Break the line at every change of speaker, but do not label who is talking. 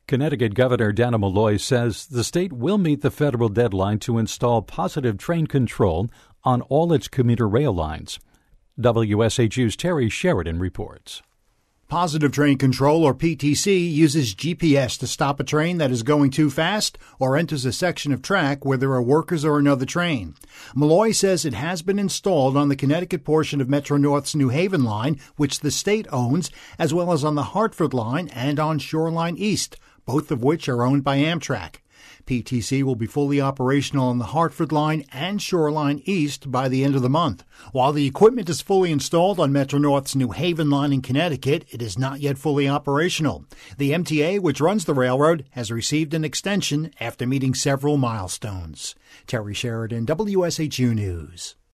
Connecticut Governor Dana Malloy says the state will meet the federal deadline to install positive train control on all its commuter rail lines. WSHU's Terry Sheridan reports.
Positive Train Control, or PTC, uses GPS to stop a train that is going too fast or enters a section of track where there are workers or another train. Malloy says it has been installed on the Connecticut portion of Metro North's New Haven line, which the state owns, as well as on the Hartford line and on Shoreline East, both of which are owned by Amtrak. PTC will be fully operational on the Hartford line and Shoreline East by the end of the month. While the equipment is fully installed on Metro North's New Haven line in Connecticut, it is not yet fully operational. The MTA, which runs the railroad, has received an extension after meeting several milestones. Terry Sheridan, WSHU News.